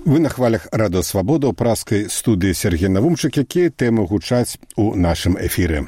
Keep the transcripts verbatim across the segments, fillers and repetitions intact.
Вы на хвалях Радио Свобода ў праскай студыі Сергей Навумчык, якія тэмы гучаць у нашым эфіры.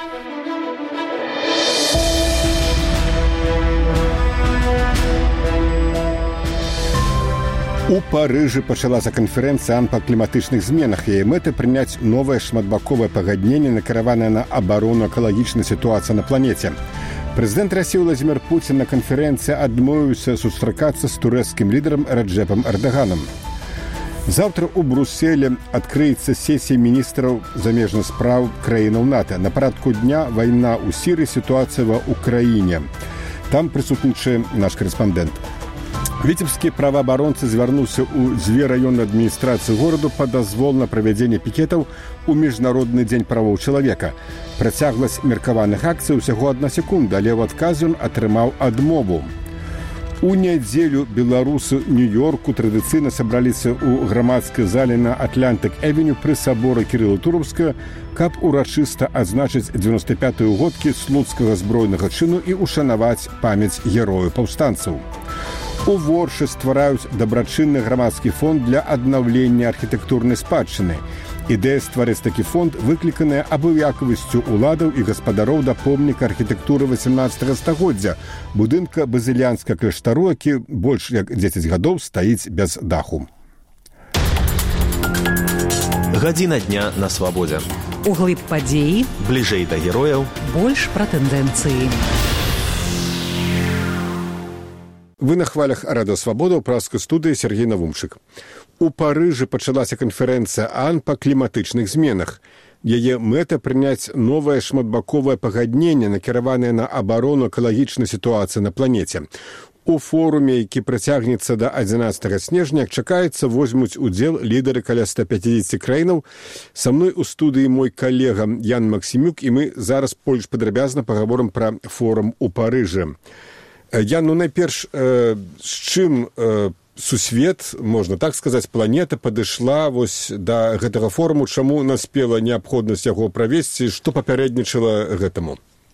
У Парыжы пачалася канферэнцыя АН па кліматычных зменах. Яе мэта прыняць новае шматбаковае пагадненне, накіраванае на абарону экалагічнай сітуацыі на планеце. Прэзідэнт Расіі Владзімір Пуцін на канферэнцыі адмовіўся сустракацца з турэцкім лідарам Раджэпам Эрдаганам. Заўтра ў Брюсселі адкрыецца сесія міністраў замежных спраў краінаў НАТО. На парадку дня вайна ў Сірыі, сітуацыя ва Ўкраіне. Там прысутнічае наш карэспандэнт. Віцебскі праваабаронцы звярнуўся ў дзве раённыя адміністрацыі гораду па дазвол на правядзенне пікетаў у міжнародны дзень правоў чалавека. Працягласць меркаваных акцый усяго адна секунда, але ў адказе ён атрымаў адмову. У нядзелю беларусы Нью-Йорку традыцыйна сабраліся ў грамадскай зале на Атлантык-Эвеню пры саборы Кірыла Туровскага, каб урачыста адзначыць дзевяноста пятую годкі слуцкага збройнага чыну і ушанаваць памяць герояў паўстанцаў. У Воршы ствараюць дабрачынны грамадскі фонд для аднаўлення архітэктурнай спадчыны. Ідэя стварыць такі фонд выкліканая абыякавасцю ўладаў і гаспадароў да помніка архітэктуры васямнаццатага стагоддзя, будынка базыльянскага кляштару, які больш як дзесяць гадоў стаіць без даху. Гадзіна дня на свабодзе. Углыб падзеі. Бліжэй да герояў. Больш пра тэндэнцыі. Вы на хвалях Радио Свобода ў праскай студыі Сергей Навумчык. У Парыжы пачалася канферэнцыя АН па кліматычных зменах. Яе мэта прыняць новае шматбаковае пагадненне, накіраванае на абарону экалагічнай сітуацыі на планеце. У форуме, які працягнецца да адзінаццатага снежня, чакаецца, возьмуць удзел лідары каля ста пяцідзесяці краінаў. Са мной у студыі мой калега Ян Максімюк, і мы зараз больш падрабязна пагаворым пра форум у Парыжы. Ян, ну найперш, э, з чым э, сусвет, можна так сказаць, планета падышла вось да гэтага форуму, чаму наспела неабходнасць яго правесці, што папярэднічала гэтаму?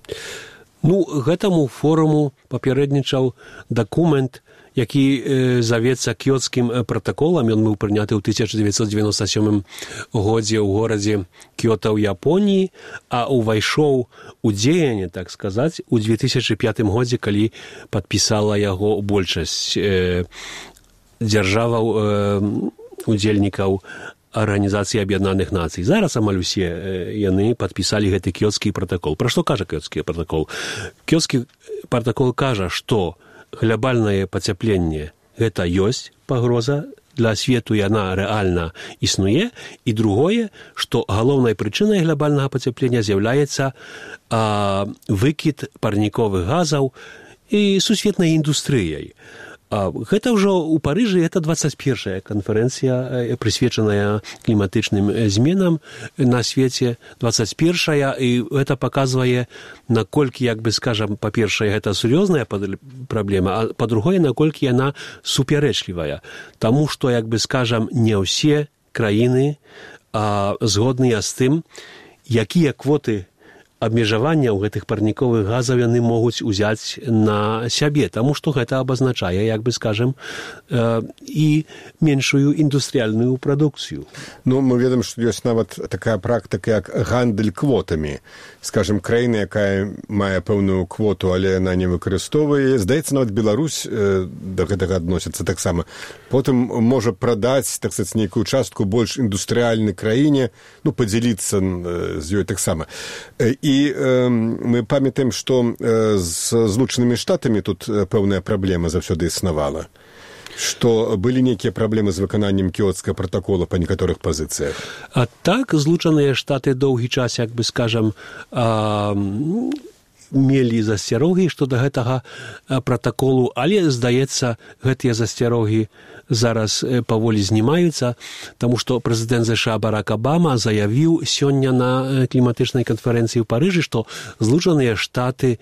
Ну, гэтаму форуму папярэднічаў дакумент, які э, завецца кіёцкім пратаколам. Ён быў прыняты ў тысяча дзевяцьсот дзевяноста сёмым годзе ў горадзе Кіёта ў Японіі, а ўвайшоў у дзеянне, так сказаць, у две тысячы пятым годзе, калі падпісала яго большасць э, дзяржаваў э, удзельнікаў Арганізацыі Аб'яднаных Нацый. Зараз амаль усе э, яны падпісалі гэты кіёцкі пратакол. Пра што кажа кіёцкі пратакол? Кіёцкі пратакол кажа, што глобальнае пацяпленне – гэта ёсць пагроза для свету, і яна рэальна існуе. І другое, што галоўнай прычынай глобальнага пацяплення з'яўляецца а, выкід парніковых газаў і сусветнай індустрыяй. А, гэта ўжо ў Парыжы, гэта дваццаць першая канферэнцыя, прысвечаная кліматычным зменам на свеце, дваццаць першая, і гэта паказвае, наколькі, як бы скажам, па-першае, гэта сур'ёзная праблема, а па-другое, наколькі яна супярэчлівая. Таму што, як бы скажам, не ўсе краіны а, згодныя з тым, якія квоты абмежавання ў гэтых парніковых газаў яны могуць узяць на сябе, таму што гэта абазначае, як бы скажам, э, і меншую індустрыяльную прадукцыю. Ну, мы ведаем, што ёсць нават такая практыка, як гандаль квотамі. Скажем, краіна, якая мае пэўную квоту, але яна не выкарыстоўвае. Здаецца, нават Беларусь э, да гэтага адносіцца таксама. Потым можа прадаць, так сказаць, нейкую частку больш індустрыяльнай краіне, ну, падзяліцца э, з ёй таксама. Э, І э, мы памятаем, што э, з Злучанымі Штатамі тут э, пэўная праблема заўсёды існавала. Што былі нейкія праблемы з выкананнем кіёцкага пратакола па некаторых пазіцыях. А так, Злучаныя Штаты доўгі час, як бы скажам, а, мелі засцярогі што да гэтага пратаколу, але, здаецца, гэтыя засцярогі зараз паволі знімаюцца, таму што прэзідэнт ЗША Барак Абама заявіў сёння на кліматычнай канферэнцыі ў Парыжы, што Злучаныя Штаты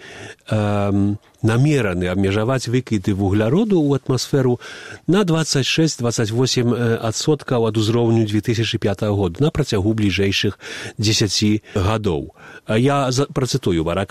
э, намераны абмежаваць выкіды вугляроду ў атмасферу на дваццаць шэсць - дваццаць восем адсоткаў ад узроўню две тысячы пятага года на працягу бліжэйшых дзесяці гадоў. Я працытую Барака Абаму,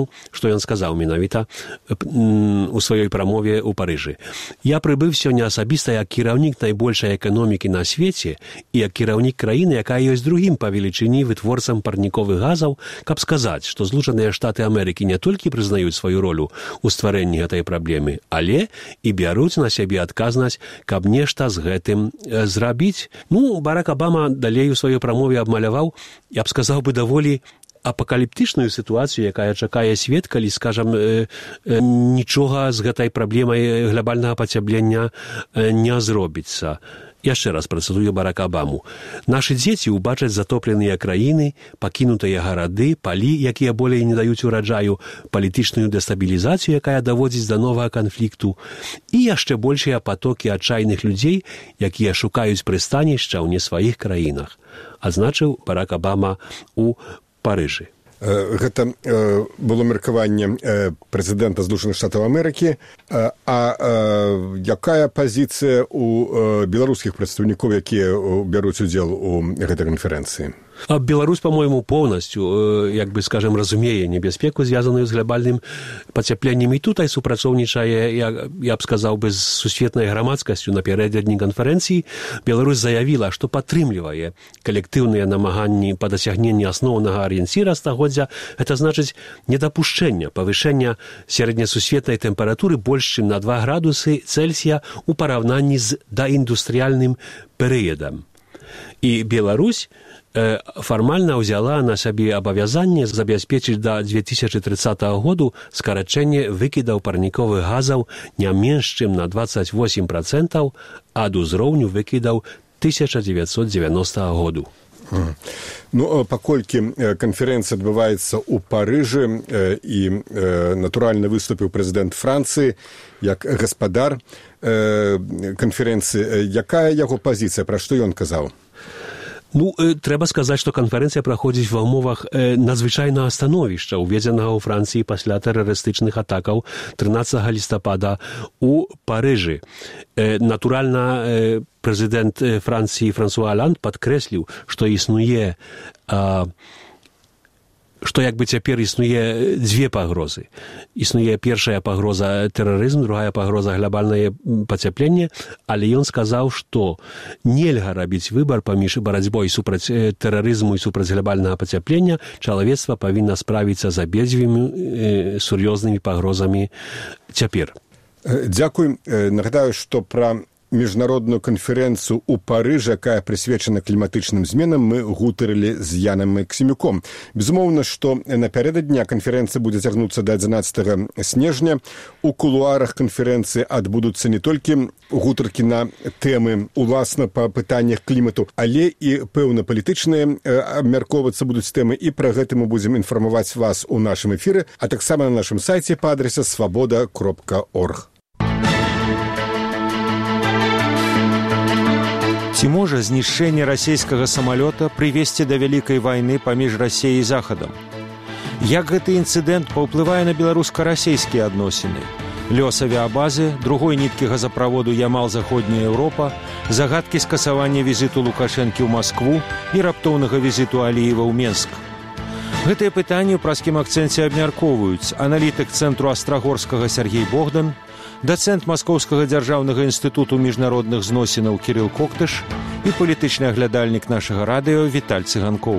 памятаю, што ён сказаў менавіта у сваёй прамове ў Парыжы. Я прыбыў сёння асабіста як кіраўнік найбольшай эканомікі на свеце і як кіраўнік краіны, якая ёсць другім па велічыні вытворцам парніковых газаў, каб сказаць, што Злучаныя Штаты Амерыкі не толькі прызнаюць сваю ролю ў стварэнні гэтай праблемы, але і бяруць на сябе адказнасць, каб нешта з гэтым зрабіць. Ну, Барак Абама далей у сваёй прамове абмаляваў, я б сказаў бы, даволі апакаліптычную сітуацыю, якая чакае свет, калі, скажам, э, э, нічога з гэтай праблемай глобальнага пацяплення э, не зробіцца. Яшчэ раз працытую Барака Абаму. Нашы дзеці ўбачаць затопленыя краіны, пакінутыя гарады, палі, якія болей не даюць ураджаю, палітычную дэстабілізацыю, якая даводзіць да новага канфлікту, і яшчэ большыя патокі адчайных людзей, якія шукаюць прыстанішча ў не сваіх краінах, адзначыў Барак Абама у Парыжы. Гэта было меркаванне прэзідэнта Злучаных Штатаў Амерыкі. А якая пазіцыя ў беларускіх прадстаўнікоў, якія бяруць удзел у гэтай канферэнцыі? Беларусь, по-моему, полностью, як бы, скажем, разумее небяспеку, звязаную з глобальным пацяпленнем. І тут супрацоўнічае, я, я б сказаў бы, з сусветнай грамадскасцю напярэдадні канферэнцыі. Беларусь заявіла, што падтрымлівае калектыўныя намаганні па дасягненні асноўнага арыенціра стагоддзя. Гэта значыць недапушчэння павышэння сярэднесусветнай тэмпературы больш чым на два градусы Цельсія ў параўнанні з даіндустрыяльным перыядам. І Беларусь фармальна ўзяла на сабе абавязанне забяспечыць да две тысячы трыццатага году скарачэнне выкідаў парніковых газаў не менш чым на дваццаць восем працэнтаў ад узроўню выкідаў тысяча дзевяцьсот дзевяностага году. Ну, паколькі канферэнцыя адбываецца ў Парыжы і, натуральна, выступіў прэзідэнт Францыі як гаспадар канферэнцыі, якая яго пазіцыя, пра што ён казаў? Ну, трэба сказаць, што канферэнцыя праходзіць ва ўмовах надзвычайнага становішча, уведзенага ў Францыі пасля тэрарыстычных атакаў трынаццатага лістапада ў Парыжы. Натуральна, прэзідэнт Францыі Франсуа Аланд падкрэсліў, што існуе што як бы цяпер існуе дзве пагрозы. Існуе першая пагроза тэрарызм, другая пагроза глобальнае пацяпленне, але ён сказаў, што нельга рабіць выбар паміж барацьбой супраць тэрарызму і супраць глобальнага пацяплення, чалавецтва павінна справіцца з абедзвюмі сур'ёзнымі пагрозамі цяпер. Дзякуй. Нагадаю, што пра міжнародную канферэнцыю ў Парыжы, якая прысвечана кліматычным зменам, мы гутарылі з Янам Максімюком. Безумоўна, што напярэдадня канферэнцыя будзе цягнуцца да адзінаццатага снежня. У кулуарах канферэнцыі адбудуцца не толькі гутаркі на тэмы уласна па пытаннях клімату, але і пэўна палітычныя абмяркоўвацца будуць тэмы, і пра гэта мы будзем інфармаваць вас у нашым эфіры, а таксама на нашым сайце па адрасе свабода кропка орг. Ці можа знішчэнне расійскага самалёта прывесці да вялікай вайны паміж Расіяй і Захадам? Як гэты інцыдэнт паўплывае на беларуска-расійскія адносіны? Лёс авіабазы, другой ніткі газаправоду Ямал-Заходняя Еўропа, загадкі скасавання візіту Лукашэнкі ў Маскву і раптоўнага візіту Аліева ў Менск. Гэтыя пытанні ў праскім акцэнце абмяркоўваюць аналітык Цэнтру Астрагорскага Сергей Богдан, дацэнт Маскоўскага дзяржаўнага інстытуту міжнародных зносінаў Кірыл Коктыш і палітычны аглядальнік нашага радыё Віталь Цыганкоў.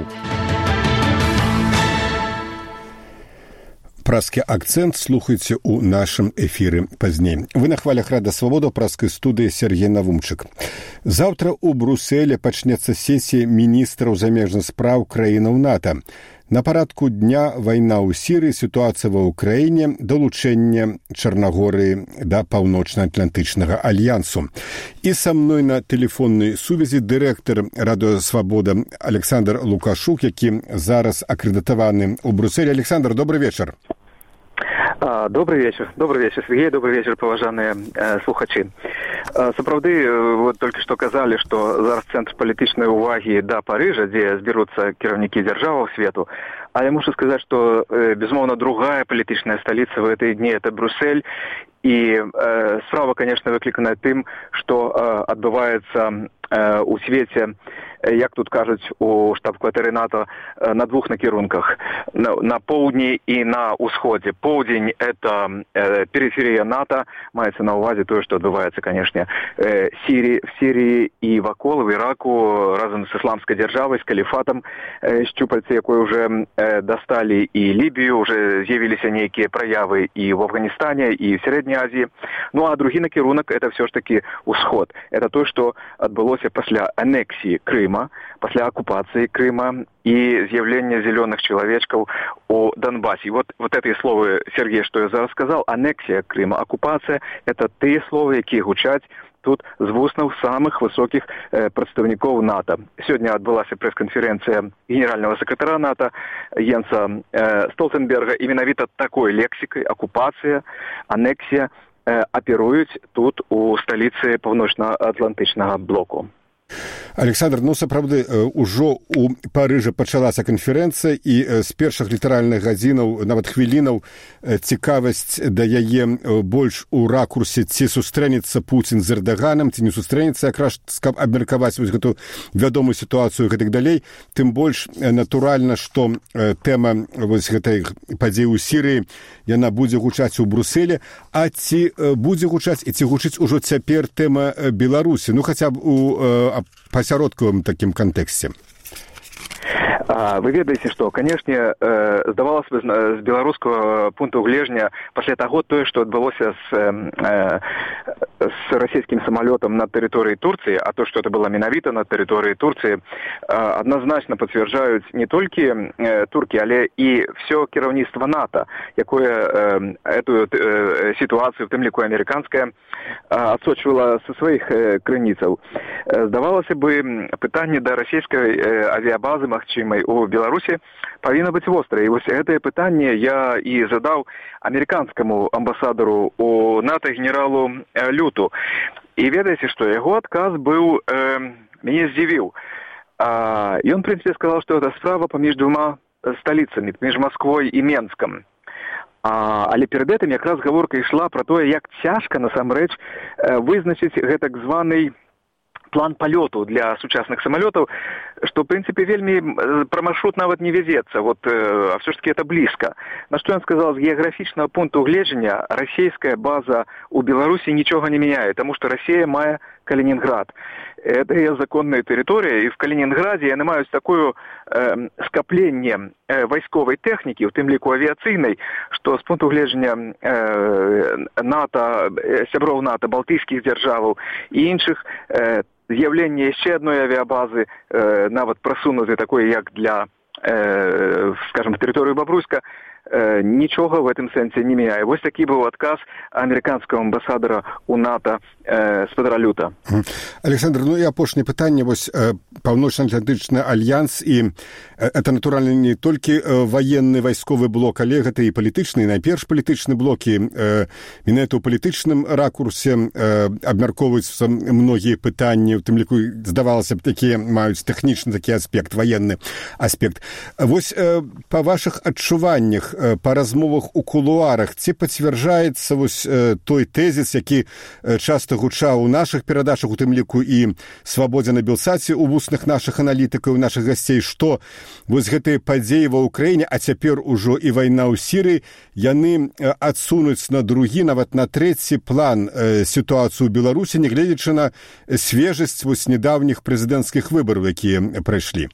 Праскі акцэнт слухайце ў нашым эфіры пазней. Вы на хвалях Рада Свабода, праскай студыі Сергей Навумчык. Заўтра ў Брусэле пачнецца сесія міністраў замежных спраў краінаў НАТО. На парадку дня вайна ў Сірыі, сітуацыя ва ўкраіне, далучэнне Чарнагорыі да Паўночна-Атлантычнага альянсу. І са мной на тэлефоннай сувязі дырэктар Радыё Свабода Александр Лукашук, які зараз акрэдытаваны ў Брусэле. Александр, добрый вечар. А, добрый вечер. Добрый вечер, Сергей. Добрый вечер, паважаныя э, слухачы. А, сапраўды, вот только што казалі, што зараз цэнтр палітычнай увагі да Парыжа, дзе зберуцца кіраўнікі дзяржаваў свету. А я мушу сказаць, што, э, безумоўна, другая палітычная сталіца в этой дні — это Брюссель. І э, справа, конечно, выкліканая тым, што э, адбываецца э, у свеце як тут кажуть у штаб-кватэры НАТО, на двух накірунках, на, на поўдні і на ўсходзе. Поўдзень – это э, периферия НАТО, маецца на увазе тое, што адбываецца, канешне, э, Сирии, в Сирии і вакол, в Іраку, разам з ісламскай дзяржавай, з каліфатам, э, шчупальцы, якой уже э, дасталі і Лібію, уже з'явіліся нейкія праявы і в Афганістане, і в Сярэдняй Азіі. Ну, а другі накірунак – это все ж таки усход. Это то, што адбылося пасля анексіі Крыма, пасля акупацыі Крыма и з'явление зеленых человечков о Донбассе. И вот, вот эти слова, Сергей, что я зараз сказал, аннексия Крыма, оккупация, это те слова, які гучаць тут з вуснаў самых высоких э, представников НАТО. Сегодня отбылась пресс-конференция генерального секретаря НАТО Йенса э, Столтенберга. И менавіта такой лексикой оккупация, аннексия э, оперуюць тут у столицы Паўночна-Атлантычнага блоку. Александр, ну сапраўды ужо у Парыжа пачалася канферэнцыя і з першых літаральных гадзінаў, нават хвілінаў, цікавасць да яе больш у ракурсе, ці сустрэнецца Пуцін з Эрдаганам, ці не сустрэнецца, якраз каб абмеркаваць вось гэту вядомую сітуацыю гэтак далей. Тым больш натуральна, што тэма вось гэтай падзеі ў Сірыі, яна будзе гучаць у Брусэле, а ці будзе гучаць і ці гучыць ужо цяпер тэма Беларусі, ну хаця б у пасяродкавым такім кантэксце? Вы ведаеце, што, канешне, здавалася бы, з беларускага пункту гледжання, пасля таго тое, што адбылося з, з расійскім самалётам на тэрыторыі Турцыі, а то, што это было менавіта на тэрыторыі Турцыі, адназначна пацвярджаюць не толькі туркі, але і всё кіраўніцтва НАТО, якое эту сітуацыю, в тым ліку амерыканская, адсочвала са сваіх крыніцаў. Здавалася бы, пытанне да расійскай авіабазы, магчымай, у Беларусі павінна быць вострае. І вось гэтае пытанне я і задаў амерыканскаму амбасадару у НАТО генералу Люту. І ведаеце, што яго адказ быў, э, мяне здзівіў. А, ён, в прынцыпе, сказаў, што гэта справа паміж двума сталіцамі, паміж Масквой і Менскам. А, але перад гэтым якраз гаворка ішла пра тое, як цяжка насамрэч э, вызначыць гэтак званы план палёту для сучасных самолетов, что, в принципе, вельми про маршрут нават не везется, вот, э, а все-таки это близко. На что он сказал, с географичного пункту гледжання российская база у Беларуси ничего не меняет, потому что Россия мае Калининград. Это ее законная территория, и в Калининграде яны маюць такое э, скопленне э, вайсковой техники, в тым ліку авиационной, что с пункту гледжання э, НАТО, э, сяброў НАТО, балтыйскіх дзяржаваў и іншых, э, з'яўленне яшчэ адной авіабазы, э, нават прасунутай такой, як для, э, скажем, тэрыторыю Бабруйска, э, нічога в этом сэнсе не мяняе. Вось такі быў адказ амерыканскага амбасадара у НАТО э, спадара Люта. Александр, ну і апошняе пытанне, вось э, Паўночна-Атлантычны альянс, і э, это, натуральна, не толькі э, военны вайсковы блок, але гэта і палітычны, і найперш палітычны блок, і э, менавіта ў палітычным ракурсе э, абмяркоўваюцца многія пытанні, у тым ліку, здавалася б, такія маюць тэхнічны такі аспект, военны аспект. Вось э, па вашых адчуваннях, э, па размовах у кулуарах, ці пацвярджаецца вось э, той тэзіс, які э, часта гучаў у нашых перадачах, у тым ліку і Свабодзе на Белсаце, у вусных нашых аналітыкаў, нашых гасцей, што вось гэтыя падзеі ва Ўкраіне, а цяпер ужо і вайна ў Сірыі, яны адсунуць на другі, нават на трэці план э, сітуацыю ў Беларусі, нягледзячы на свежасць вось недаўніх прэзідэнцкіх выбараў, якія прайшлі.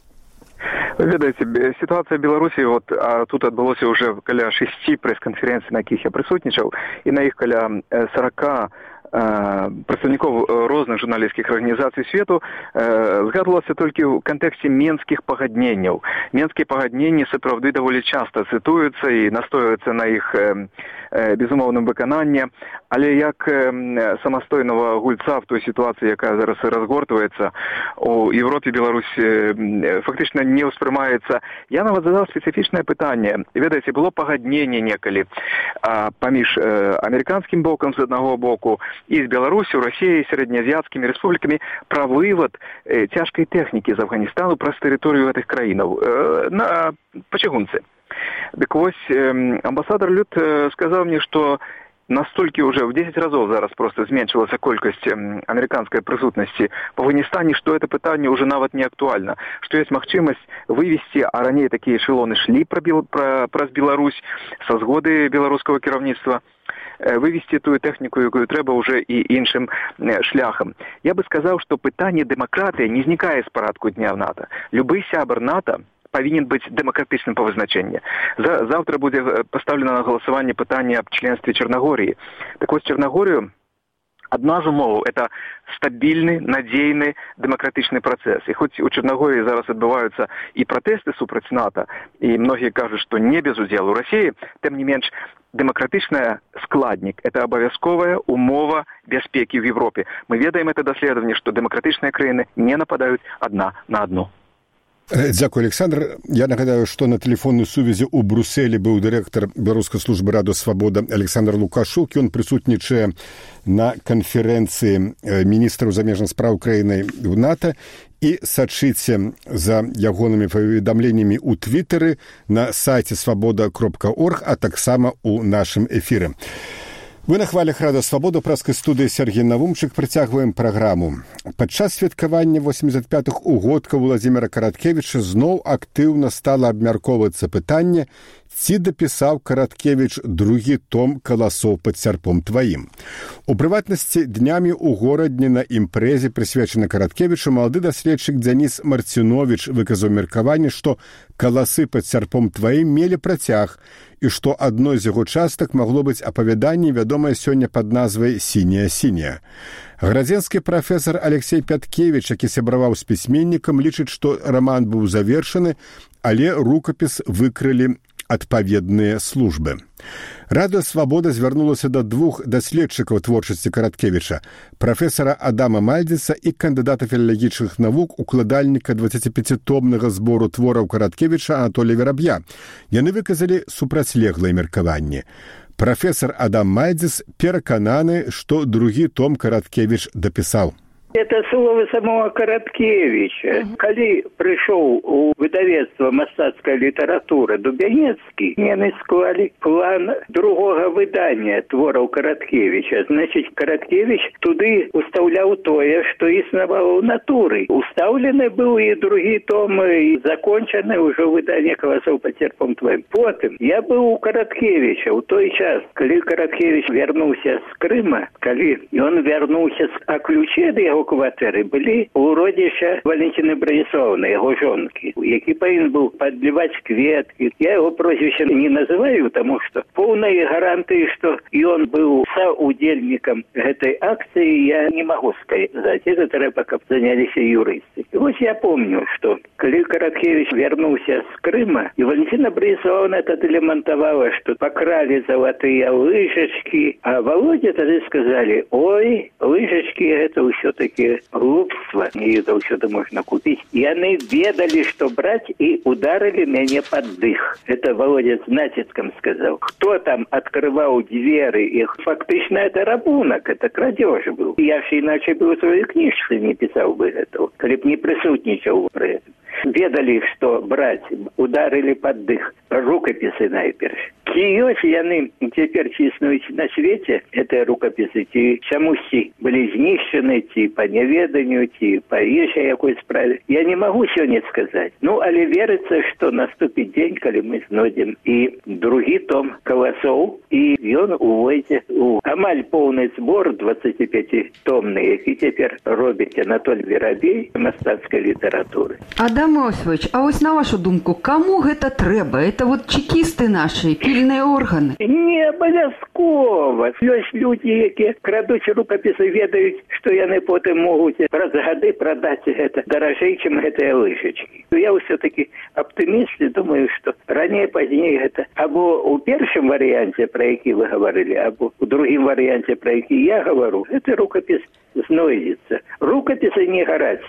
Вы ведаеце, сітуацыя Беларусі, вот, а тут адбылося ўжо каля шасці прэс-канферэнцый, на якіх я прысутнічаў, і на іх каля сорока прадстаўнікоў розных журналісцкіх арганізацый свету, згадвалася толькі ў кантэксце менскіх пагадненняў. Менскія пагадненні сапраўды даволі часта цытуюцца і настойваюцца на іх безумоўным выкананні, але як самастойнага гульца в той сітуацыі, якая зараз разгортваецца у Европе, Беларусь фактычна не ўспрымаецца. Я нават задаў спецыфічнае пытанне. Ведаеце, было пагадненне некалі паміж амерыканскім бокам з аднаго боку і з Беларусю, Расіяй, сярэднеазіяцкімі рэспублікамі пра вывад э, цяжкай тэхнікі з Афганістану праз тэрыторыю гэтых краінаў э, на пачагунцы. Дык вось, э, амбасадар Лют э, сказаў мне, што настолькі уже в десять разоў зараз просто зменшылася колькасць амерыканскай прысутнасці па Афганістане, што это пытанне уже нават не актуальна, што ёсць магчымасць вывесці, а раней такія эшелоны шлі праз Беларусь са згоды беларускага кіраўніцтва, вывести тую тэхніку, якую трэба уже і іншым шляхам. Я бы сказаў, што пытанне дэмакратыі не знікае з парадку дня в НАТО. Любы сябар НАТО павінен быць дэмакратычным па вызначэнні. За, завтра будзе пастаўлена на галасаванне пытанне аб членстве Чарнагорыі. Так вось, Чарнагорыю адна з умоваў – это стабільны, надзейны дэмакратычны працэс. І хоць у Чарнагорыі зараз адбываюцца і пратэсты супраць НАТО, і многія кажуць, што не без удзелу Расіі, тым не менш, дэмакратычны складнік – это абавязковая умова бяспекі в Европе. Мы ведаем это даследаванне, што дэмакратычныя краіны не нападаюць адна на адну. Дзякуй, Александр. Я нагадаю, што на тэлефоннай сувязі ў Брусэлі быў дырэктар Беларускай службы Радыё Свабода Александр Лукашук. Ён прысутнічае на канферэнцыі міністраў замежных спраў краіны ў НАТО. І сачыце за ягонымі паведамленнямі ў Твітары на сайце свабода кропка орг, а таксама ў нашым эфіры. Вы на хвалях Радыё Свабода, праскай студыі Сергей Навумчык, працягваем праграму. Падчас святкавання восемьдесят пятых угодка Владзіміра Караткевіча зноў актыўна стала абмяркоўвацца пытанне, ці дапісаў Караткевіч другі том «Каласоў пад сярпом тваім». У прыватнасці, днямі ў горадні на імпрэзе, прысвечанай Караткевічу, малады даследчык Дзяніс Марціновіч выказаў меркаванне, што «Каласы пад сярпом тваім» мелі працяг, і што адной з яго частак магло быць апавяданне, вядомае сёння пад назвай «Сіняя-сіняя». Градзенскі прафесар Алексей Пяткевіч, які сябраваў з пісьменнікам, лічыць, што раман быў завершаны, але рукапіс выкрылі адпаведныя службы. Радыё Свабода звярнулася да двух даследчыкаў творчасці Караткевіча, прафесара Адама Мальдзеса і кандыдата філалагічных навук, укладальніка дваццаціпяцітомнага збору твораў Караткевіча Анатолія Вераб'я. Яны выказалі супрацьлеглыя меркаванні. Прафесар Адам Мальдзес перакананы, што другі том Караткевіч дапісаў. Это слово самого Караткевича. Калі прыйшоў у выдавецтва мастацкая літаратура Дубянецкі, яны склалі план другога выдання твораў Караткевича. Значит, Караткевич туды устаўляў тое, што існавало ў натуры. Устаўлены быў і другі том, і закончаны ўжо выданне «Каласоў пад сярпом тваім». Потым я быў у Караткевича ў той час, калі Караткевич вярнуўся з Крыма, калі ён вярнуўся а ключы ад яго кватэры былі у родзіча Валентины Браніслаўны, яго жонкі, які павінен быў падліваць кветкі. Я яго прозвішча не называю, таму што поўнай гарантыі, што ён быў саудзельнікам гэтай акцыі, я не магу сказаць. Это трэба, каб заняліся юрысты. І вось я помню, што калі Караткевич вярнуўся з Крыма, і Валентина Браніслаўна тады лямантавала, што пакралі залатыя лыжачкі, а Володя тады сказалі: ой, лыжачкі гэта ўсё-таки глупства, і заўсёды можна купіць. Яны ведалі, што браць, і ударылі мяне пад дых. Это Володя з націскам сказаў. Хто там открываў дзверы, і фактычна это рабунак, это крадёж быў. Я ж іначай бы ў сваёй кніжцы не пісаў бы гэта, калі б не прысутнічаў пры гэтым. Ведалі, што браць, ударылі пад дых. Рукапісы найперш. Ці ёсць яны цяпер ці існуюць на свеце, гэтыя рукапісы, ці чамусьці былі знішчаны, ці па няведанню, ці па іншай якой справе. Я не магу сёння сказаць. Ну, але верыцца, што наступіць дзень, калі мы знойдзем і другі том «Каласоў», і ён увойдзе у амаль поўны збор дваццаціпяцітомны, які цяпер робіць Анатолій Верабей мастацкай літаратуры. Адам Освович, а вось на вашу думку, каму гэта трэба? Это вот чекісты нашы, пільныя органы? Не абавязкова. Ёсць людзі, якія крадуць рукапісы, ведаюць, што яны потым могуць праз гады прадаць гэта даражэй, чым гэтыя лыжачкі. Я ўсё-таки аптыміст і думаю, што раней-пазней гэта або ў першым варыянце, пра які вы гаварылі, або ў другім варыянце, пра які я гавару, гэты рукапіс знойдзецца. Рукапісы не гараць.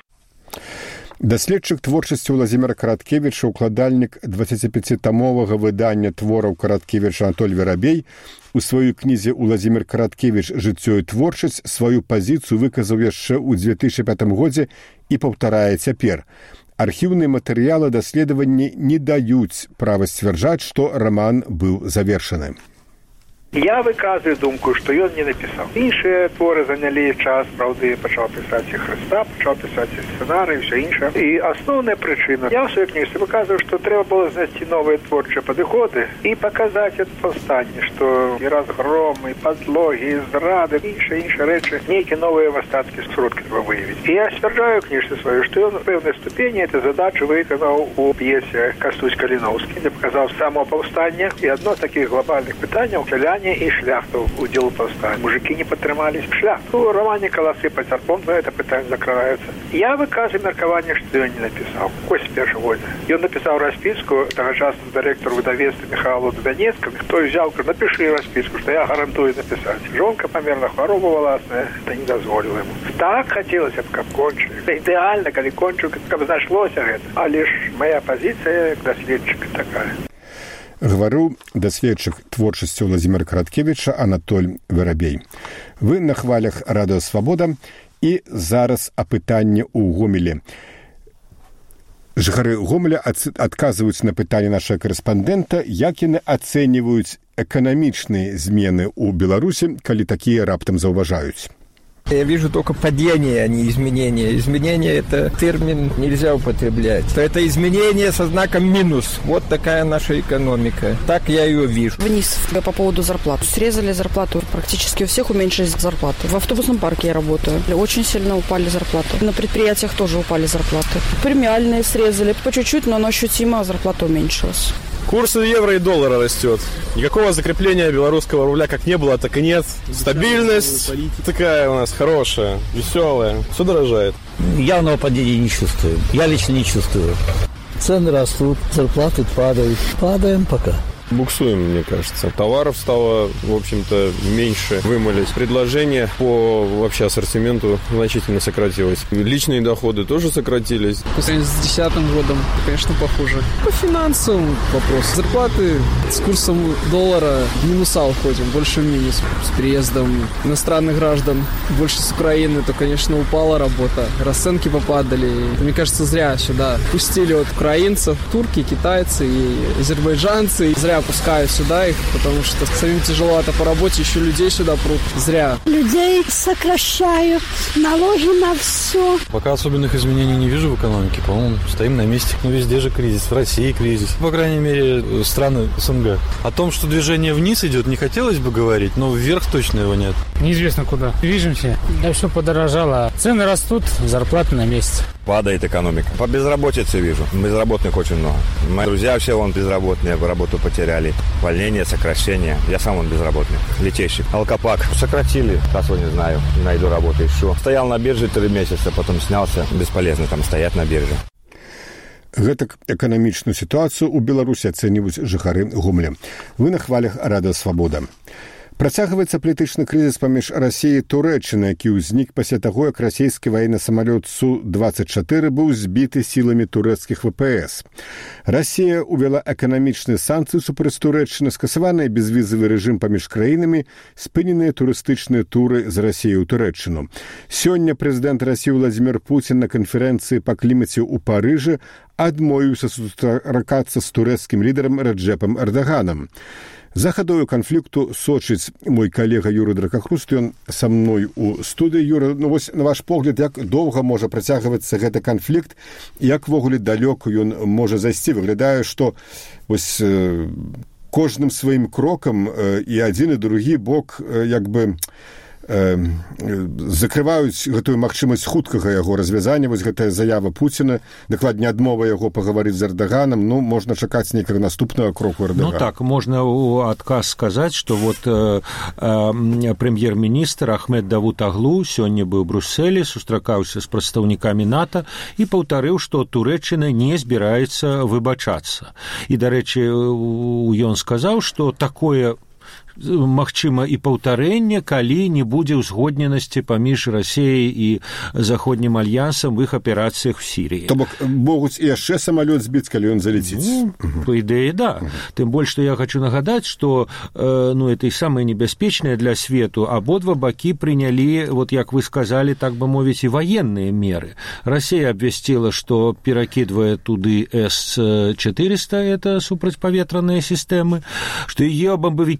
Даследчык творчасці Владзіміра Караткевіча, укладальнік дваццаціпяцітомовага выдання твораў Караткевіча Анатолій Верабей, у сваёй кнізе «Владзімір Караткевіч. Жыццё і творчасць» сваю пазіцыю выказаў яшчэ ў дзве тысячы пятым годзе і паўтарае цяпер. Архіўныя матэрыялы даследавання не даюць права сцвярджаць, што раман быў завершаны. Я выказываю думку, што ён не напісаў. Іншыя творы занялі час, праўды, пачаў пісаць і Хрыста, пачаў пісаць і сцэнарый, і ўсё іншае. І асноўная прычына. Я ў сваёй кніжцы выказваю, што трэба было знайсці новыя творчыя падыходы і паказаць это паўстанне, што і разгром, і падлогі, і зрады, іншыя іншыя рэчы, нейкія новыя мастацкія сродкі трэба выявіць. І я сцвярджаю ў кніжцы сваёй, што ён у пэўнай ступені эту задачу выканаў у п'есе Кастусь Каліноўскі, де паказаў само паўстанне і адно з такіх глобальных пытанняў сяляне і шляхтаў удзел у паўстанні. Мужики не падтрымались шляхту. У романе «Колосы под серпом» на это пытанне закрывается. Я выказываю меркаванне, што ён не напісаў. Кось першагодня. Ён напісаў распіску тагачаснаму дырэктару выдавецтва Михаилу Дубянецкаму. Той взял, говорит, напиши расписку, что я гарантую написать. Жонка померла, хвороба волосная, это не дозволило ему. Так хотелось, как кончили. Идеально, когда кончил, как зашлося это. А лишь моя позиция как доследчика такая. Гаварыў даследчык творчасці Владзіміра Караткевіча Анатоль Вырабей. Вы на хвалях радыё «Свабода» і зараз апытанне ў Гомелі. Жыхары Гомеля адказваюць на пытанне нашага карэспандэнта, як яны ацэньваюць эканамічныя змены ў Беларусі, калі такія раптам заўважаюць. Я вижу только падение, а не изменение. Изменение – это термин нельзя употреблять. Это изменение со знаком минус. Вот такая наша экономика. Так я ее вижу. Вниз по поводу зарплат. Срезали зарплату. Практически у всех уменьшились зарплаты. В автобусном парке я работаю. Очень сильно упали зарплаты. На предприятиях тоже упали зарплаты. Премиальные срезали. По чуть-чуть, но оно ощутимо, зарплата уменьшилась. Курс евро и доллара растет. Никакого закрепления белорусского рубля как не было, так и нет. Стабильность такая у нас хорошая, веселая. Все дорожает. Явного падения не чувствую. Я лично не чувствую. Цены растут, зарплаты падают. Падаем пока. Буксуем, мне кажется. Товаров стало, в общем-то, меньше. Вымылись. Предложение по вообще ассортименту значительно сократилось. Личные доходы тоже сократились. По сравнению с две тысячи десятым годом, конечно, похуже. По финансовым вопросам. Зарплаты с курсом доллара в минуса уходим, больше в минус. С приездом иностранных граждан, больше с Украины, то, конечно, упала работа. Расценки попадали. Мне кажется, зря сюда пустили вот украинцев, турки, китайцы и азербайджанцы. И зря пускают сюда их, потому что самим тяжеловато по работе, еще людей сюда прут. Зря. Людей сокращают, налоги на все. Пока особенных изменений не вижу в экономике. По-моему, стоим на месте. Ну, везде же кризис. В России кризис. По крайней мере, страны СНГ. О том, что движение вниз идет, не хотелось бы говорить, но вверх точно его нет. Неизвестно куда. Движемся. Да все подорожало. Цены растут, зарплаты на месте. Падает экономика. По безработице вижу. Безработных очень много. Мои друзья все вон безработные, работу потеряли. Увольнение, сокращение. Я сам он безработный. Летейщик. Алкопак. Сократили. Раз не знаю. Найду работу еще. Стоял на бирже три месяца, потом снялся. Бесполезно там стоять на бирже. Гэтак эканамічную сітуацыю ў Беларусі ацэньваюць жыхары Гомеля. Вы на хвалях радыё «Свабода». Працягваецца палітычны крызіс паміж Расіяй і Турэччынай, які ўзнік пасля таго, як расійскі ваенны самалёт Су двадцать чатыры быў збіты сіламі турэцкіх вэ пэ эс. Расія ўвяла эканамічныя санкцыі супраць Турэччыны, скасаваны безвізавы рэжым паміж краінамі, спыненыя турыстычныя туры з Расіі ў Турэччыну. Сёння прэзідэнт Расіі Владзімір Пуцін на канферэнцыі па клімаце ў Парыжы адмовіўся сустракацца з турэцкім лідарам Рэджэпам Эрдаганам. За хадою канфлікту сочыць мой калега Юры Дракахруст, ён са мной у студыі. Юра, ну вось на ваш погляд, як доўга можа працягвацца гэты канфлікт, як ввогуле далёка ён можа зайсці? Выглядае, што вось э, кожным сваім крокам э, і адзін і другі бок э, як бы э, закрываюць гэтую магчымасць хуткага яго развязання. Вось гэтая заява Пуціна, дакладней адмова яго пагаварыць з Эрдаганам, ну, можна чакаць нейкага наступнага кроку Эрдагана. Ну так, можна ў адказ сказаць, што вот э, э, прэм'ер-міністр Ахмед Давутаглу сёння быў у Брюсселі, сустракаўся з прадстаўнікамі НАТО і паўтарыў, што Турэччына не збіраецца выбачацца. І, дарэчы, ён сказаў, што такое магчыма і паўтарэнне, калі не будзе ўзгодненасці паміж Расіяй і Заходнім альянсам в іх аперацыях в Сірыі. То бок могуць і яшчэ самалёт збіць, калі ён залеціць. Ну, угу. По ідэі, да. Тым больш, што я хочу нагадаць, што э, ну, это і самае небяспечнае для свету. Абодва бакі прынялі, вот як вы сказалі, так бы мовіць, і ваенныя меры. Расія абвясціла, што перакідвае туды эс четыреста, это супрацьпаветраныя сістэмы, што яе бамбавікі будуць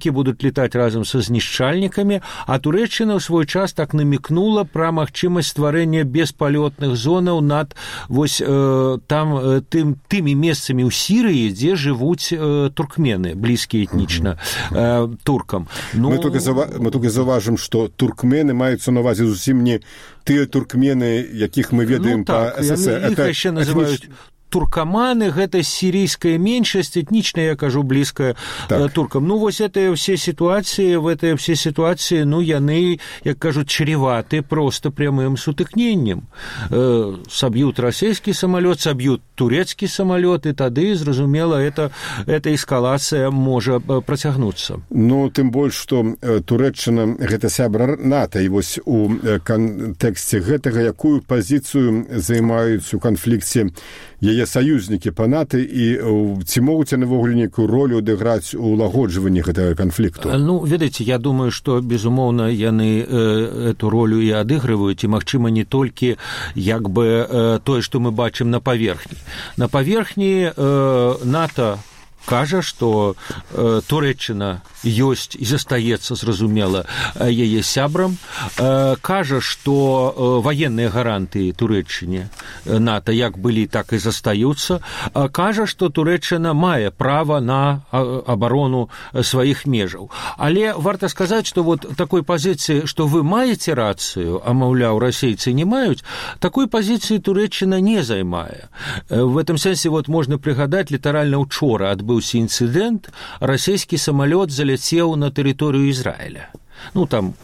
будут летать разом со знішчальнікамі, а Турэччына ў свой час так намекнула пра магчымасць стварэння беспалётных зонаў над вось э, там э, тым, тымі месцамі ў Сірыі, дзе жывуць э, туркмены, блізкія этнічна э, туркам. Ну... Мы только зава... мы только заўважым, што туркмены маюцца на увазе зусім не тыя туркмены, якіх мы ведаем ну, так, па СССР. Іх яшчэ называюць туркаманы, гэта сірійская меншасць, этнічная, я кажу, блізкая так. туркам. Ну, вось гэтыя ўсе сітуацыі, в гэтыя ўсе сітуацыі, ну, яны, як кажуць, чреваты проста прямым сутыкненнем. Э, саб'ют расійскі самалёт, саб'ют турэцкі самалёт, і тады, зразумела, это, эта эскалацыя можа працягнуцца. Ну, тым больш, што Турэччына гэта сябра НАТО, і вось у кантэксце гэтага, якую пазіцыю займаюць у канфлікце яе саюзнікі па НАТО, і ці могуць яны ўвогуле нейкую ролю адыграць у лагоджванні гэтага канфлікту? Ну, ведаеце, я думаю, што, безумоўна, яны э, эту ролю і адыгрываюць, і, магчыма, не толькі як бы э, тое, што мы бачым на паверхні. На паверхні э, НАТО кажа, што э, Турэччына ёсць і застаецца, зразумела, яе сябрам, э, кажа, што э, ваенныя гарантыі Турэччыне НАТО як былі, так і застаюцца, э, кажа, што Турэччына мае права на э, абарону сваіх межаў. Але варта сказаць, што вот такой пазіцыі, што вы маеце рацыю, а, маўляў, расейцы не маюць, такой пазіцыі Турэччына не займае. Э, в этом сэнсе вот можна прыгадаць, літаральна учора адбыўся быўся інцыдэнт, расійскі самалёт заляцеў на тэрыторыю Ізраіля. Ну, там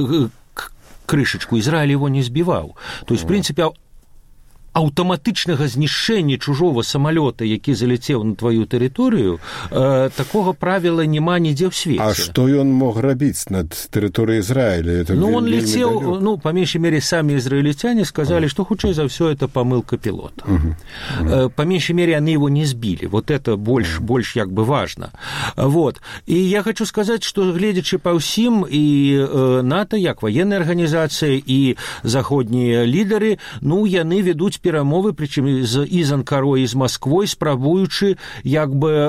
крышачку, Ізраіль его не збіваў. То есть, в принципе, аўтаматычнага знішчэння чужого самалёта, які заляцеў на твою тэрыторыю, э, такога правіла няма нідзе ў свеце. А што ён мог рабіць над тэрыторыяй Ізраіля? Это ну, он летел, ну, по меньшей мере, сами израильтяне сказали, uh-huh. что худшее за все это помылка пилота. Uh-huh. Uh-huh. По меньшей мере, они его не сбили. Вот это больше, uh-huh. больше как бы важно. Вот. И я хочу сказать, что, глядячи по всем, и э, НАТО, як военная организация, и заходние лидеры, ну, яны ведуць перамовы, прычым з, і з Анкарой, і з Москвой, спрабуючы як бы э,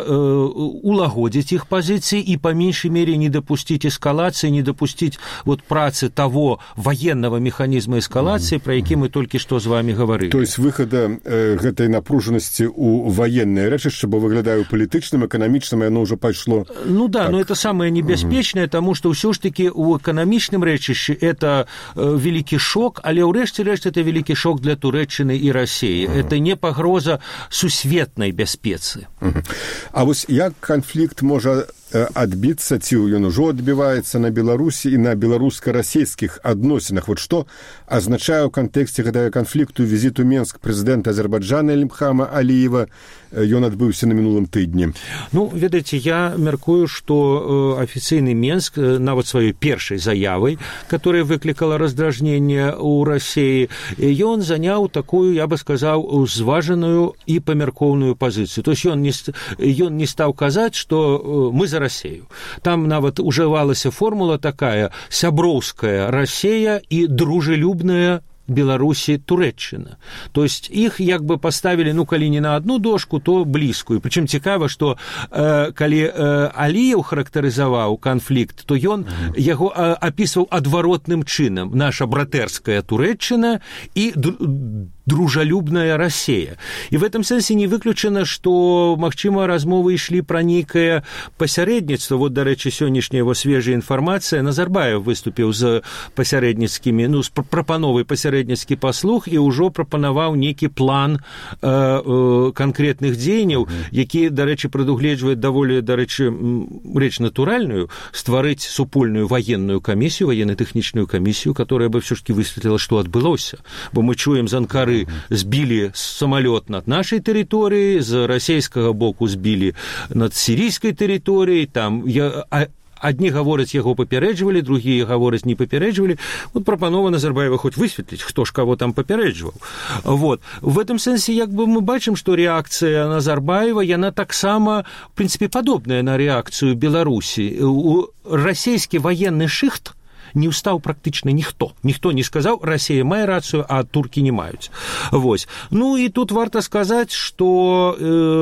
улагодзіць іх пазіцыі і па меншай мере не дапусціць эскалацыі, не дапусціць вот працы того военного механізма эскалацыі, про які мы толькі што з вами гаварылі. То есть выхада э, гэтай напружанасці у военнае рэчышча, бо выглядае ў палітычным, эканамічным, яно ўжо пайшло. Ну да, так. но это самое небяспечнае, таму што ўсё ж таки у эканамічным рэчышчы это э, вялікі шок, але ў рэшце рэшт это вялікі шок для Турэччыны и России. Uh-huh. Это не пагроза сусветнай бяспецы. Uh-huh. А вось як канфлікт можа адбіцца, ці ён ужо адбіваецца на Беларусі і на беларуска-расійскіх адносінах? Вот што азначае ў кантэксце гэтага канфлікту візіт у Менск прэзідэнта Азербайджана Ильхама Алиева? Ён адбыўся на мінулым тыдні. Ну, ведаеце, я мяркую, што афіцыйны Менск нават сваёй першай заявай, которая выклікала раздражненне ў Расіі, ён заняў такую, я бы сказаў, зважаную і памяркоўную пазіцыю. То есть ён не, ён не стаў казаць, што мы за Россию. Там нават ужывалася формула такая: сяброўская Россия и дружелюбная Беларуси, Турэччына. То есть их як бы поставили, ну, калі не на одну дошку, то блізкую. Причем цікава, что э, калі э, Алиев характарызаваў канфлікт, то ён mm-hmm. яго э, описывал адваротным чынам: наша братэрская Турэччына и дружелюбная Россия. И в этом сенсе не выключено, что, магчыма, размовы ішлі пра нейкае пасярэдніцтва. Вот, дарэчы, сённяшняя его свежая информация. Назарбаев выступіў з пасярэдніцкімі, ну, з прапановай пасярэдніцкі паслуг і ўжо прапанаваў нейкі план э, э, канкрэтных дзеянняў, mm-hmm. які, дарэчы, прадугледжвае даволі, дарэчы, рэч натуральную, стварыць супольную военную камісію, военно-тэхнічную камісію, которая бы все-таки высветліла, што адбылося. Бо мы чуем з Анкары, збілі самолет над нашай тэрыторыяй, з расійскага боку збілі над сірійскай тэрыторыяй, там я, а, адні гавораць, яго папярэджвалі, другія гавораць, не папярэджвалі. Вот прапанова Назарбаева хоць высветліць, хто ж каго там папярэджваў. Вот. В этом сэнсе як бы мы бачым, што рэакцыя Назарбаева, яна таксама, в прынцыпе, падобная на рэакцыю Беларусі. У расійскі ваенны шыхт, не ўстаў практычна ніхто. Ніхто не сказаў, Расія мае рацыю, а туркі не маюць. Вось. Ну і тут варта сказаць, што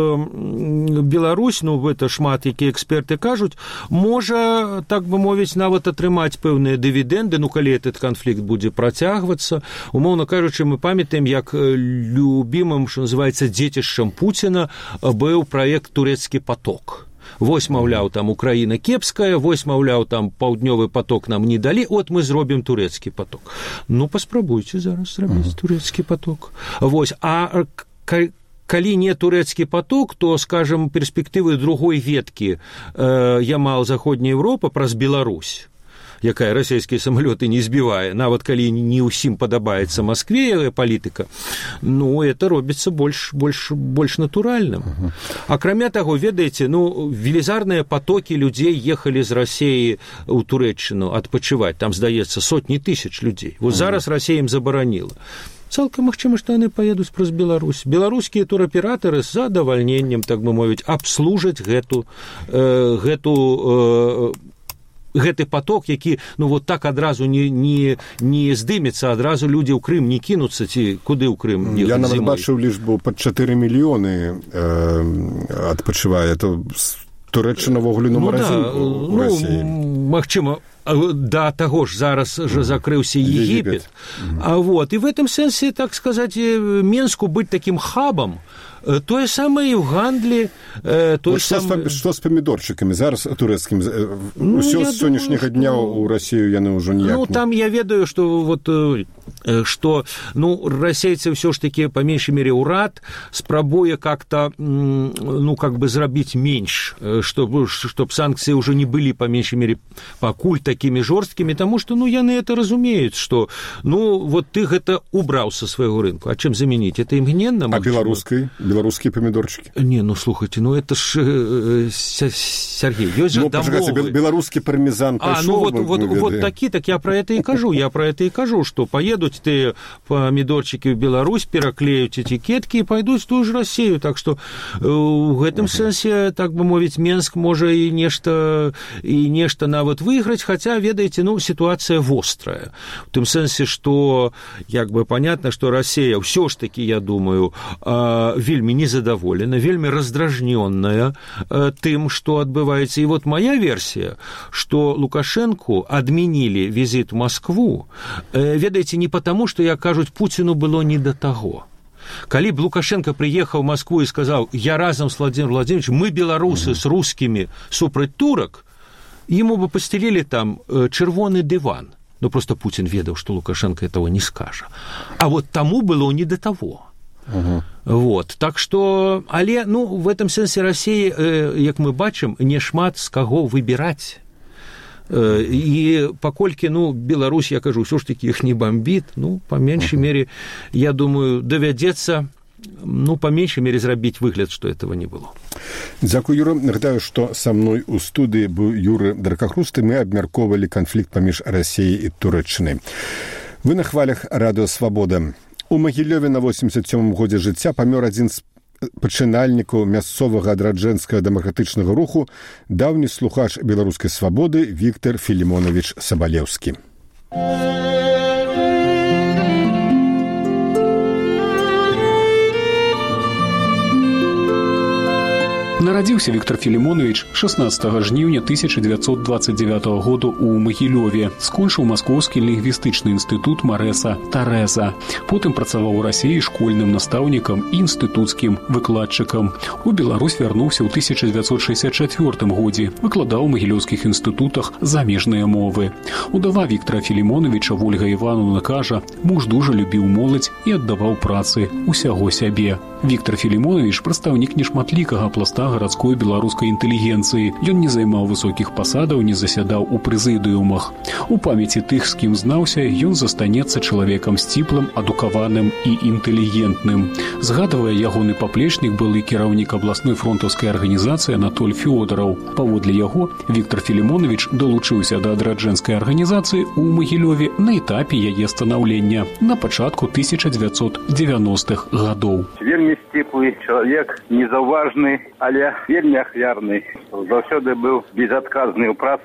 э, Беларусь, ну гэта шмат якія эксперты кажуць, можа, так бы мовіць, нават атрымаць пэўныя дывідэнды, ну калі этот канфлікт будзе працягвацца. Умоўна кажучы, мы памятаем, як любімым, што называецца, дзецішчам Пуціна быў праект «Турэцкі поток». Вось, маўляў, там Украіна кепская, вось, маўляў, там паўднёвы поток нам не далі, от мы зробім турэцкі поток. Ну, паспрабуйце зараз зрабіць uh-huh. турэцкі поток. Вось, а калі не турэцкі поток, то, скажем, перспектывы другой веткі э, Ямал-Заходняя Еўропа праз Беларусь, якая расійскія самалёты не збівае, нават калі не ўсім падабаецца Маскве палітыка, ну, это робіцца больш, больш, больш натуральным. Uh-huh. Акрамя таго, ведаеце, ну, велізарныя потокі людзей ехалі з Расіі ў Турэччыну адпачываць, там, здаецца, сотні тысяч людзей. Вот uh-huh. зараз Расія ім забараніла. Цалкам магчыма, што яны паедуць праз Беларусь. Беларускія тураператары з задавальненнем, так бы мовіць, абслужаць гэту, э, гэту э, гэты поток, які, ну, вот так адразу не, не, не здымецца, адразу людзі ў Крым не кінуцца, ці куды ў Крым ехаць зімой. Я нават бачыў лічбу пад чатыры мільёны э, адпачывае, то Турэччына ввогуле нумар адзін у Расіі. Ну, магчыма, да таго ж зараз жа закрыўся Егіпет. А вот, і в этом сэнсе, так сказаць, Менску быць такім хабам, тое самае і ў гандлі. Вот што, сам... што з памідорчыкамі зараз турэцкім? Ну, усё з сённяшняга дня ў Расію яны ўжо ніяк. Ну, там я ведаю, што вот што, ну, расейцы ўсё ж такі, па меншай мере, ўрад спрабуе как-то, ну, как бы зрабіць менш, чтоб, чтоб санкцыі ўжо не былі, па меншай мере, пакуль такімі жорсткімі, таму што, ну, яны это разумеюць, што, ну, вот ты гэта убраў са свайго рынку, а чым замяніць? Это імгненна? А беларускай? Беларускія памідорчыкі? Не, ну, слухайте, ну, это ж, э, Сергей, ёсць жа ну, дамовы. Беларускі пармезан пайшоў. А, ну, вот, вот, вот такі, так я про это і кажу, я про это і кажу, што поедуць ты памідорчыкі ў Беларусь, пераклеюць этикеткі і пайдуць тую ж Расію, так што у гэтым сэнсе, так бы мовіць, Менск можа і нешта, і нешта нават выйграць, хаця, ведаеце, ну, сітуацыя вострая. У тым сэнсе, што, як бы, понятно, што Расія ўсё ж такі, я думаю, вельмі незадаволена, вельмі раздражнённая тым, што адбываецца. І вот моя версія, што Лукашэнку адмянілі візіт у Москву, ведаеце, не потому, што, як кажуць, Пуціну было не да таго. Калі б Лукашенко прыехаў у Москву і сказаў, я разам з Владимиром Владимировичем, мы беларусы mm-hmm. с рускімі супраць турак, ему бы пастелілі там чырвоны дыван. Ну, просто Путин ведаў, што Лукашенко этого не скажа. А вот таму было не да таго. Uh-huh. Вот. Так што, але, ну, в этом сэнсе Расіі, э, як мы бачым, не шмат з каго выбіраць. Э, і паколькі, ну, Беларусь, я кажу, ўсё ж такі іх не бомбіт, ну, па меншай uh-huh. мере, я думаю, давядзецца, ну, па меншай мере зрабіць выгляд, што этого не было. Дзякуй, Юра. Нагадаю, што са мной у студыі быў Юры Дракахрусты, мы абмяркоўвалі канфлікт паміж Расіяй і Турэччынай. Вы на хвалях Радыё Свабода. У Магілёве на восемьдесят сёмым годзе жыцця памёр адзін з пачынальнікаў мясцовага адраджэнскага дэмакратычнага руху, даўні слухач беларускай свабоды Віктор Філімонавіч Сабалеўскі. Нарадзіўся Віктор Філімонавіч шаснаццатага жніўня тысяча дзевяцьсот дваццаць дзевятага году ў Магілёве. Скончыў Маскоўскі лінгвістычны інстытут Марэса Тарэза. Потым працаваў у Расіі школьным настаўнікам і інстытуцкім выкладчыкам. У Беларусь вярнуўся ў тысяча дзевяцьсот шэсцьдзясят чацвёртым годзе. Выкладаў у магілёўскіх інстытутах замежныя мовы. Удава Віктора Філімонавіча Вольга Івановна кажа, муж дужа любіў моладзь і аддаваў працы усяго сябе. Віктор Філімонавіч прадстаўнік нешматлікага пласта гарадской беларускай інтэлігенцыі. Ён не займаў высокіх пасадаў, не засядаў у прэзідыумах. У памяці тых, з кім знаўся, ён застанецца чалавекам сціплым, адукаваным і інтэлігентным. Згадвае ягоны паплечнік, былы кіраўнік абласной фронтаўскай арганізацыі Анатоль Фёдораў. Паводле яго, Віктор Філімонавіч далучыўся да адраджэнскай арганізацыі ў Магілёве на этапе яе станаўлення на пачатку тысяча дзевяцьсот дзевяностых гадоў. Вельмі сціплы чалавек, незаўважны, але вельмі ахвярны. Заўсёды быў безадказны ў працы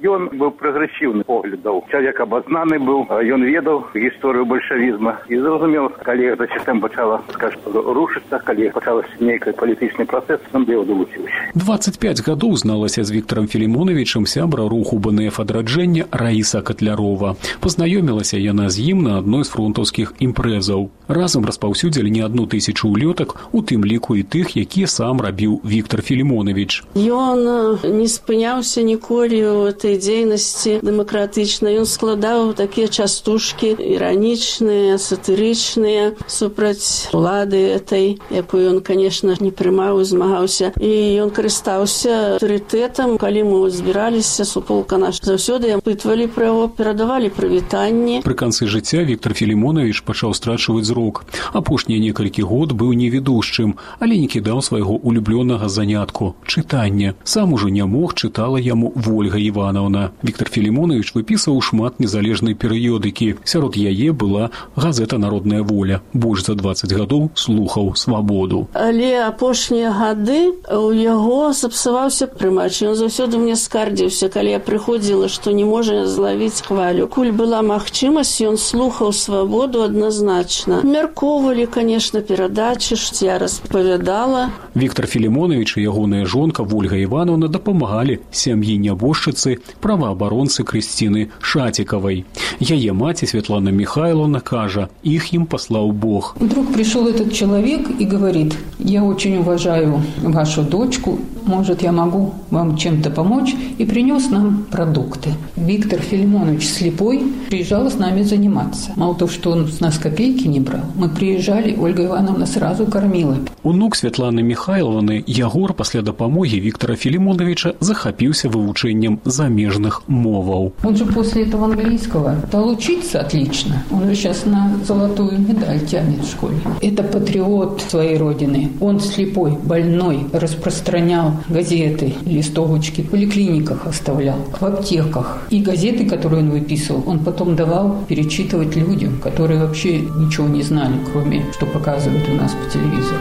Ён быў прагрэсіўны поглядаў. Чалавек абазнаны быў, ён ведаў гісторыю бальшавізма і зразумеў, калі эта сістэма пачала, скажем, рушыцца, калі пачалася нейкі палітычны працэс, ён да яго далучыўся. дваццаць пяць гадоў зналася з Віктарам Філімонавічам сябра руху бэ эн эф адраджэння Раіса Катлярова. Пазнаёмілася яна з ім на адной з фронтаўскіх імпрэзаў. Разам распаўсюдзілі не адну тысячу улётак, у тым ліку і тых, якія сам рабіў Віктар Філімонавіч. Ён не спыняўся ніколі ў этой дзейнасці дэмакратычнай. Ён складаў такія частушкі іранічныя, сатырычныя супраць улады этой, якую ён, конечно, не прымаў і змагаўся. І ён карыстаўся аўтарытэтам. Калі мы збіраліся, суполка наша заўсёды апытвалі пра яго, перадавалі прывітанні. Пры канцы жыцця Віктар Філімонавіч пачаў страчваць зрок. Апошнія некалькі год быў невідушчым, але не кідаў свайго улюблёнага занятку – чытання. Сам ужо не мог, чытала яму Вольга Іванаўна. Віктар Філімонавіч выпісваў шмат незалежнай перыёдыкі. Сярод яе была газета «Народная воля». Больш за дваццаць гадоў слухаў «Свабоду». Але апошнія гады у яго сапсаваўся прымач. Ён заўсёды мне скардзіўся, калі я прыходзіла, што не можа злавіць хвалю. Куль была магчымасць, ён слухаў «Свабоду» адназначна. Мяркоўвалі, конечно, перадачы, што я распавядала. Віктар Філімонавіч і ягоная жонка Вольга Івановна дапамагалі сям'і нябожчыцы, праваабаронцы Крысціны Шатикавай. Яе маці Светлана Михайловна кажа, их им послал Бог. Вдруг пришел этот человек и говорит: я очень уважаю вашу дочку, может, я могу вам чем-то помочь, и принес нам продукты. Виктор Филимонович слепой приезжал с нами заниматься. Мало того, что он с нас копейки не брал, мы приезжали, Ольга Ивановна сразу кормила. Унук Светланы Михайловны Ягор пасля дапамогі Виктора Филимоновича захапіўся вывучэннем замежных моваў. Он же после этого английского стал учиться отлично. Он же сейчас на золотую медаль тянет в школе. Это патриот своей родины. Он слепой, больной, распространял газеты, листовочки, в поликлиниках оставлял, в аптеках. И газеты, которые он выписывал, он потом давал перечитывать людям, которые вообще ничего не знали, кроме что показывают у нас по телевизору.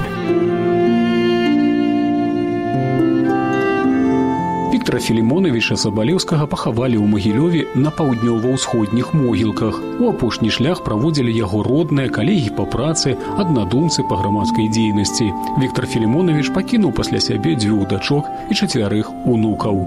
Віктора Філімоновіча Сабалеўскага пахавалі ў Магілёве на паўднёва-ўсходніх могілках. У апошні шлях праводзілі яго родныя, калегі па працы, аднадумцы па грамадскай дзейнасці. Віктор Філімоновіч пакінуў пасля сябе дзвюх дачок і чацвярых унукаў.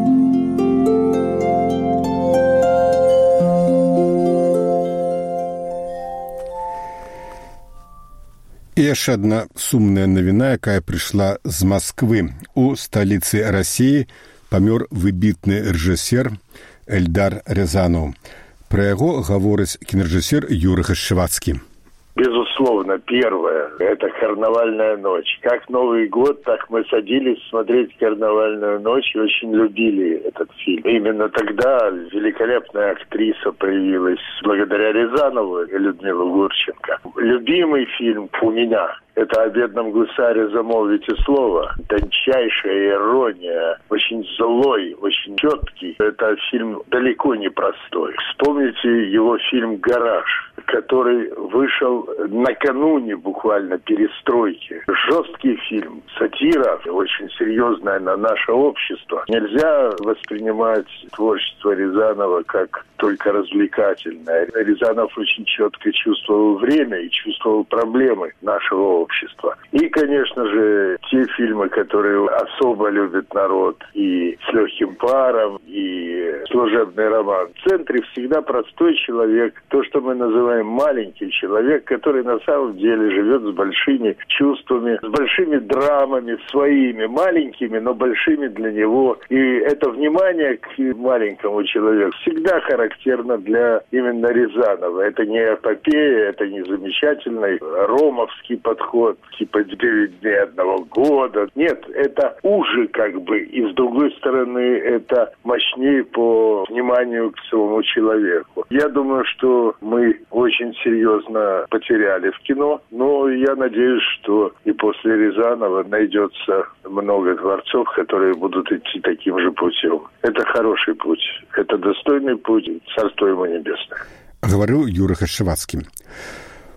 І яшчэ адна сумная навіна, якая прыйшла з Масквы. У сталіцы Расіі памёр выбітны рэжысер Эльдар Рязанов. Пра яго гаворыць кінарэжысер Юрый Хашчевацкі. Безусловно, первое – это «Карнавальная ночь». Как Новый год, так мы садились смотреть «Карнавальную ночь» и очень любили этот фильм. Именно тогда великолепная актриса появилась благодаря Рязанову, Людмилу Гурченко. Любимый фильм у меня – это «О бедном гусаре замолвите слово». Тончайшая ирония, очень злой, очень четкий. Это фильм далеко не простой. Вспомните его фильм «Гараж», который вышел накануне буквально перестройки. Жесткий фильм, сатира, очень серьезная на наше общество. Нельзя воспринимать творчество Рязанова как только развлекательное. Рязанов очень четко чувствовал время и чувствовал проблемы нашего общества. И, конечно же, те фильмы, которые особо любит народ, и «С легким паром», и «Служебный роман». В центре всегда простой человек, то, что мы называем маленький человек, который на самом деле живет с большими чувствами, с большими драмами своими, маленькими, но большими для него. И это внимание к маленькому человеку всегда характерно для именно Рязанова. Это не эпопея, это не замечательный ромовский подход, типа «Девять дней одного года». Нет, это уже как бы, и с другой стороны, это мощнее по вниманию к самому человеку. Я думаю, что мы очень серьезно потеряли в кино, но я надеюсь, что и после Рязанова найдется много творцов, которые будут идти таким же путем. Это хороший путь, это достойный путь, царство ему небесное. Говорю Юрий Хашчевацкі.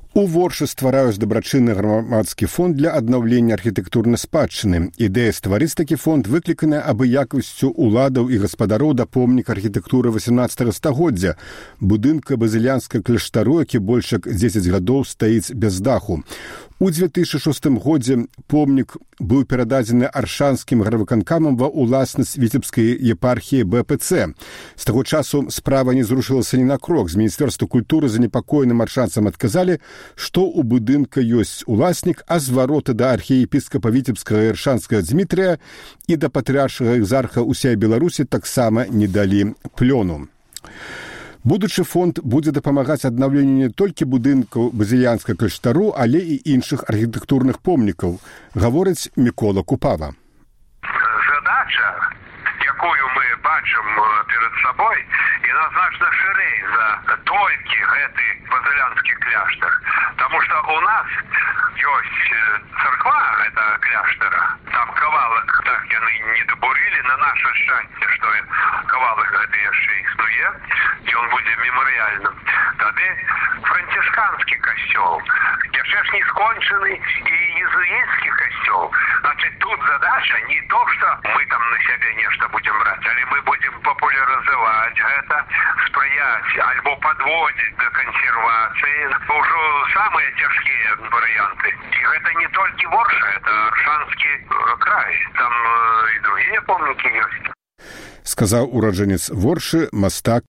У Воршы ствараюць дабрачынны грамадскі фонд для аднаўлення архітэктурнай спадчыны. Ідэя стварыць такі фонд выкліканая абыякавасцю ўладаў і гаспадароў да помніка архітэктуры васемнаццатага стагоддзя, будынка базыльянскага кляштару, які больш як дзесяць гадоў стаіць без даху. У дзве тысячы шостым годзе помнік быў перададзены аршанскім гарвыканкамам ва ўласнасць віцебскай епархіі бэ пэ цэ. З таго часу справа не зрушылася ні на крок. З Міністэрства культуры занепакоеным аршанцам адказалі, што ў будынка ёсць уласнік, а звароты да архіепіскапа віцебскага і аршанскага Дзмітрыя і да патрыаршага экзарха ўсёй Беларусі таксама не далі плёну. Будучы фонд будзе дапамагаць аднаўленню не толькі будынкаў базыльянскага кляштару, але і іншых архітэктурных помнікаў, гаворыць Мікола Купава. Задача, якую мы бачым перад сабой, яна значна шырэй за толькі гэты базыльянскі кляштар. Таму што у нас ёсць царква, гэта кляштара, там кавалак, так яны не дабурылі, на наше шчасце, што кавалак гэты яшчэ існуе, і он будзе мемарыяльным. Тады францішканскі касцёл, яшчэ ж не скончаны, і езуіцкі касцёл. Значит, тут задача не то, што мы там на сябе нешта будзем браць, але мы будзем папулярызаваць гэта, спрыяць альбо падводзіць да кансервацыі. Ужо самыя цяжкія варыянты. І гэта не толькі Ворша, это Аршанскі край. Там і другія помнікі ёсць. Сказаў ураджэнец Воршы мастак